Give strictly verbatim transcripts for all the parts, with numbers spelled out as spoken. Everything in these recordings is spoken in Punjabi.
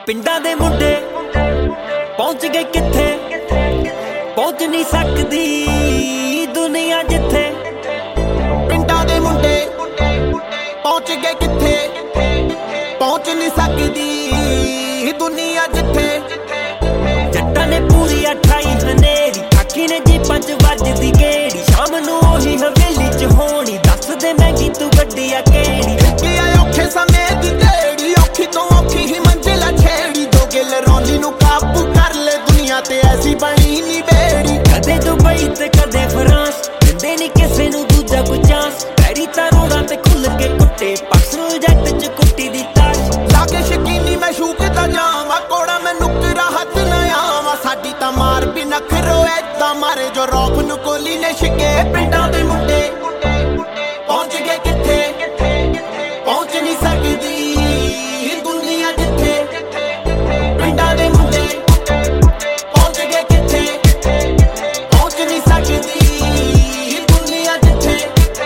ਪਿੰਡਾਂ ਦੇ ਮੁੰਡੇ ਪਹੁੰਚ ਗਏ ਕਿੱਥੇ, ਪਹੁੰਚ ਨਹੀਂ ਸਕਦੀ ਦੁਨੀਆ ਜਿੱਥੇ। ਪਿੰਡਾਂ ਦੇ ਮੁੰਡੇ ਪਹੁੰਚ ਗਏ ਕਿੱਥੇ, ਪਹੁੰਚ ਨਹੀਂ ਸਕਦੀ ਦੁਨੀਆ ਜਿੱਥੇ। ਜੱਟਾਂ ਨੇ ਪੂਰੀ ਅਠਾਈ ਹਨੇਰੀ, ਕਾਕੀ ਨੇ ਜੀਪਾਂ ਚ ਵੱਜਦੀ ਗੇੜੀ, ਸ਼ਾਮ ਨੂੰ ਉਹੀ ਹਵੇਲੀ ਚ ਹੋਣੀ, ਦੱਸਦੇ ਮਹਿੰਗੀ ਤੂੰ ਗੱਡੀ ਆ ਕਿਹੜੀ। ਕੀ ਆ ਔਖੇ ਸਮੇਂ ਦੀ ਢੇੜੀ, ਔਖੀ ਤੋਂ ਔਖੀ ਹੀ ਮੰਜ਼ਿਲ ਛੇੜੀ, ਦੋ ਗਿਲ ਰੌਲੀ ਨੂੰ ਕਾਬੂ ਕਰ ਲੈ ਦੁਨੀਆ ਤੇ ਐਸੀ ਬਣੀ ਨੀ ਬੇੜੀ। ਕਦੇ ਦੁਬਈ ਤੇ ਕਦੇ ਫਰਾਂਸ, ਦਿੰਦੇ ਨੀ ਕਿਸੇ ਨੂੰ ਦੂਜਾ ਕੋਈ ਚਾਂਸ, ਪੈਰੀ ਤਾਂ ਰੋੜਾਂ ਤੇ ਖੁੱਲ ਕੇ ਕੁੱਟੇ, ਪਰਸਨਲ ਜੈਟ ਚ ਕੁੱਟੀ ਦੀ ਤਾਸ਼। ਲਾਗੇ ਸ਼ਕੀਨੀ ਮੈਂ ਸ਼ੂਕਦਾ ਜਾਵਾਂ, ਕੋੜਾ ਮੈਂ ਨੁਕਰਾ ਹੱਥ ਨਾ ਆਵਾਂ, ਸਾਡੀ ਤਾਂ ਮਾਰ ਵੀ ਨਖਰੋ ਏਦਾਂ ਮਾਰੇ ਜੋ ਰੌਬ ਨੂੰ ਕੋਲੀ ਨੇ ਛਿਕੇ। ਪਿੰਡਾਂ ਦੇ ਮੁੰਡੇ ਪਹੁੰਚ ਗਏ ਕਿੱਥੇ, ਪਹੁੰਚ ਨਹੀਂ ਸਕਦੀ ਦੁਨੀਆ ਜਿੱਥੇ। ਪਿੰਡਾਂ ਦੇ ਮੁੰਡੇ ਪਹੁੰਚ ਗਏ ਕਿੱਥੇ, ਪਹੁੰਚ ਨਹੀਂ ਸਕਦੀ ਦੁਨੀਆ ਜਿੱਥੇ।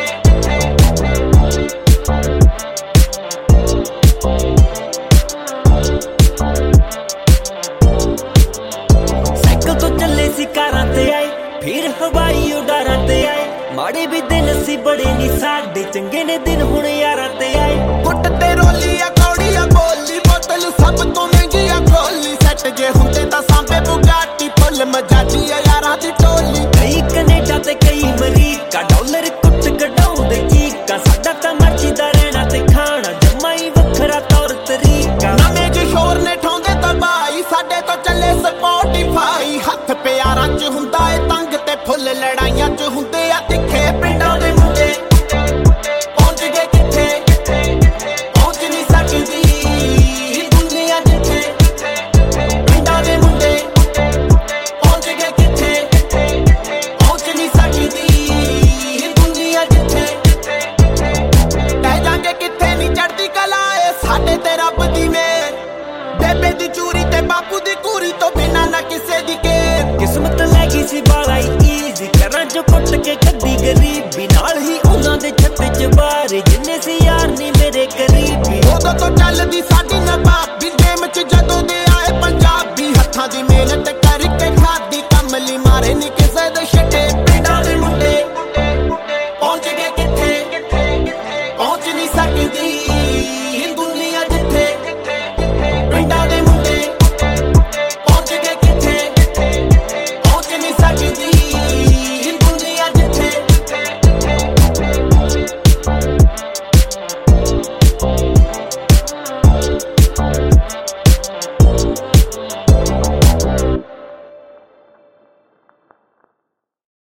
ਸਾਈਕਲ ਤੋਂ ਚੱਲੇ ਸੀ ਕਾਰਾਂ ਤੇ ਆਏ, ਫਿਰ ਹਵਾਈ ਉਡਾਰਾਂ ਤੇ ਆਏ, ਮਾੜੇ ਵੀ ਦਿਨ ਸੀ ਬੜੇ ਨੀ ਸਾਡੇ, ਚੰਗੇ ਨੇ ਦਿਨ ਹੁਣ ਯਾਰਾਂ ਤੇ ਆਏ। ਗੁੱਟ ਤੇ ਰੋਲੀ ਆ ਕੌੜੀ ਆ ਬੋਲੀ, ਬੋਤਲ ਸਭ ਤੋਂ ਮਹਿੰਗੀ ਆ ਖੋਲੀ, ਸੈੱਟ ਜੇ ਹੁੰਦੇ ਤਾਂ ਸਾਂਭੇ ਬੁਗਾਟੀ, ਫੁੱਲ ਮਜਾਜੀ ਆ ਯਾਰਾਂ ਦੀ ਟੋਲੀ। ਕਈ ਕੈਨੇਡਾ ਤੇ ਕਈ ਅਮਰੀਕਾ, ਡਾਲਰ ਕੁੱਟ ਕਢਾਉਂਦੇ ਚੀਕਾਂ, ਸਾਡਾ ਤਾਂ ਮਰਜ਼ੀ ਦਾ ਰਹਿਣਾ ਤੇ ਖਾਣਾ ਜਮਾ ਹੀ ਵੱਖਰਾ ਤੌਰ ਤਰੀਕਾ। ਨਵੇਂ ਚ ਸ਼ੋਰ ਨੇ ਠਾਉਂਦੇ ਤਬਾਈ, ਸਾਡੇ ਤੋਂ ਚੱਲੇ ਸਪੋਟੀਫਾਈ, ਹੱਥ ਪਿਆਰਾਂ ਚ ਹੁੰਦਾ ਏ ਤੰਗ ਤੇ ਫੁੱਲ ਲੜਾਈਆਂ ਚ ਹੁੰਦੇ ਆ ਤਿੱਖੇ। ਪਿੰਡਾਂ ਦੇ ਮੁੰਡੇ ਪਹੁੰਚ ਗਏ ਕਿੱਥੇ, ਪਹੁੰਚ ਨਹੀਂ ਸਕਦੀ ਦੁਨੀਆ ਜਿੱਥੇ। ਪਿੰਡਾਂ ਦੇ ਮੁੰਡੇ ਪਹੁੰਚ ਗਏ ਕਿੱਥੇ, ਪਹੁੰਚ ਨਹੀਂ ਸਕਦੀ ਦੁਨੀਆ ਜਿੱਥੇ। ਕਹਿ ਜਾਂਗੇ ਕਿੱਥੇ ਨੀ ਚੜ੍ਹਦੀ ਕਲਾ ਏ ਸਾਡੇ ਤੇ ਰੱਬ ਦੀ ਮੇਰ, ਬੇਬੇ ਦੀ ਚੂਰੀ ਤੇ ਬਾਪੂ ਦੀ ਕੂਰੀ ਤੋਂ ਬਿਨਾਂ ਨਾ ਕਿਸੇ ਦੀ ਕੇਰ। ਕਿਸਮਤ ਲੈ ਗਈ ਸੀ ਬਾਲਾ ਈਜ਼ੀ, ਘਰਾਂ ਚੋਂ ਕੁੱਟ ਕੇ ਕੱਢੀ ਗਰੀਬੀ, ਨਾਲ ਹੀ ਉਹਨਾਂ ਦੇ ਛੱਤੇ ਚ ਬਾਰੇ ਜਿੰਨੇ ਸੀ ਯਾਰ ਨੀ ਮੇਰੇ ਕਰੀਬੀ। ਉਦੋਂ ਤੋਂ ਚੱਲਦੀ